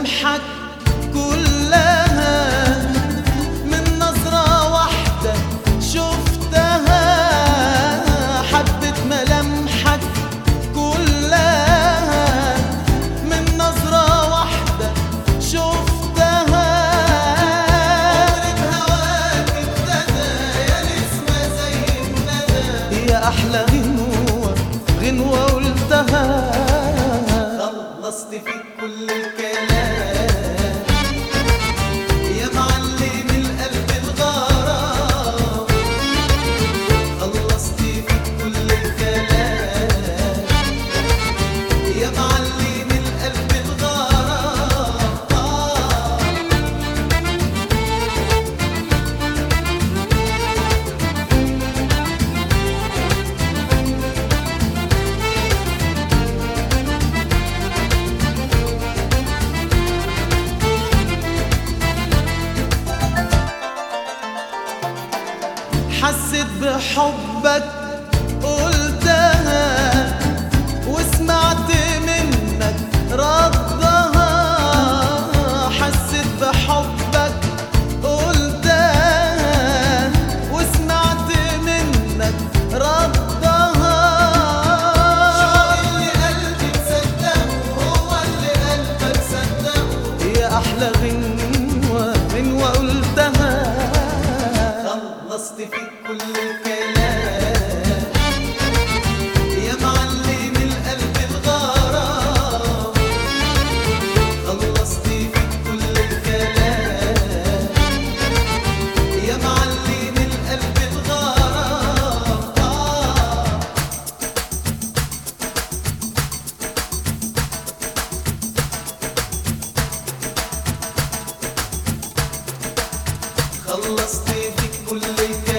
ملامحك كلها من نظرة واحدة شفتها، حبت ملامحك كلها من نظرة واحدة شفتها. عمري بهواك ابتدى يا نسمة زي الندى، يا أحلى غنوة قلتها. خلصت فيك كل الكلام يا معلم القلب الغرام، خلصت فيك كل الكلام يا معلم القلب الغرام. حسيت بحبك قلتها وسمعت منك ردها، حسيت بحبك قلتها وسمعت منك ردها. شو اللي قلبي مصدقه هو اللي قلبك صدقه، يا أحلى غنوة قلتها. خلصت فيك كل الكلام يا معلم القلب الغرام، خلصت فيك كل الكلام يا معلم القلب الغرام. خلصت فيك كل الكلام